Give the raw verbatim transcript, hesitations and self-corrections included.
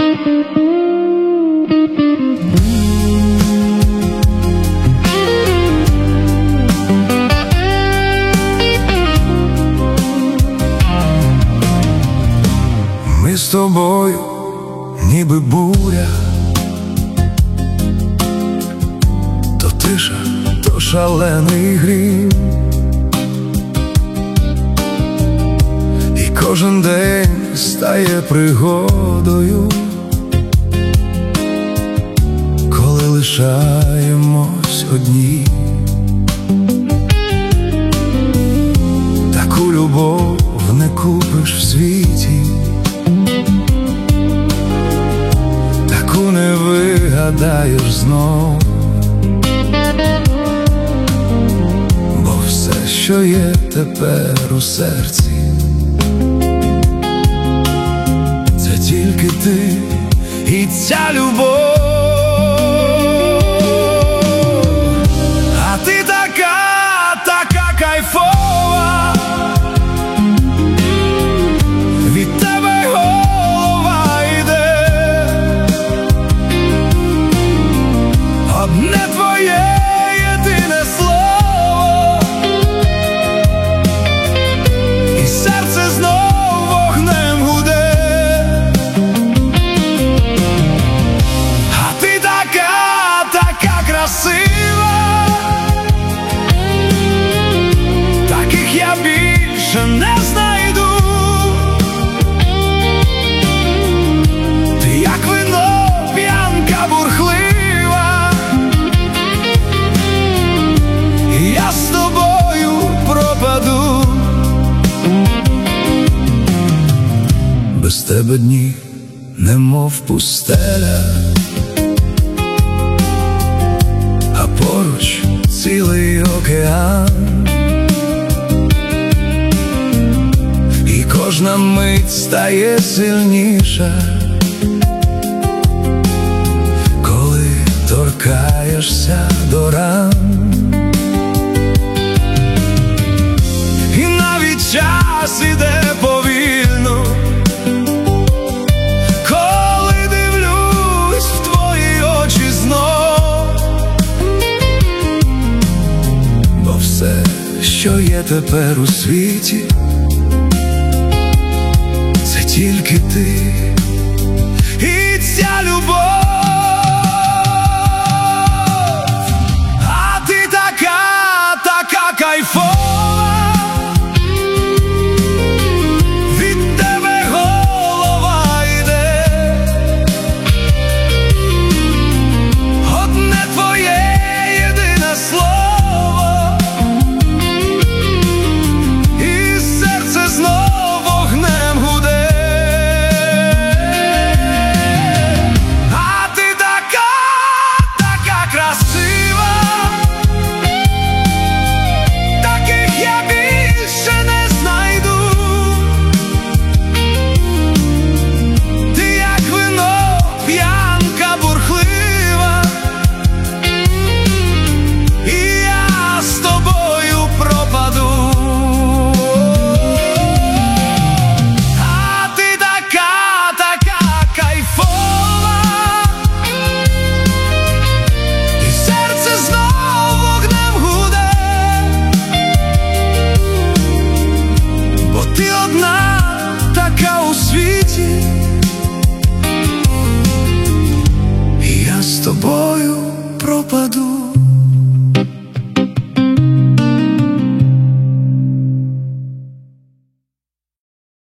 Ми з тобою ніби буря, то тиша, то шалений грім, і кожен день стає пригодою, коли лишаємось одні. Таку любов не купиш в світі, таку не вигадаєш знов, бо все, що є тепер у серці, це тільки ти і ця любов. А ти така, така кайфова, від тебе голова йде, одне твоє єдине слово, і серце знов вогнем гуде. А ти така, така красива, таких я більше не знайду. Ти як вино, п'янка бурхлива, і я з тобою пропаду. Без тебе дні немов пустеля, а поруч цілий океан, і кожна мить стає сильніша, коли торкаєшся до ран. І навіть час іде повільно, коли дивлюсь в твої очі знов, бо все, що є тепер у світі, це тільки ти і ця любов. А ти така, така кайфова.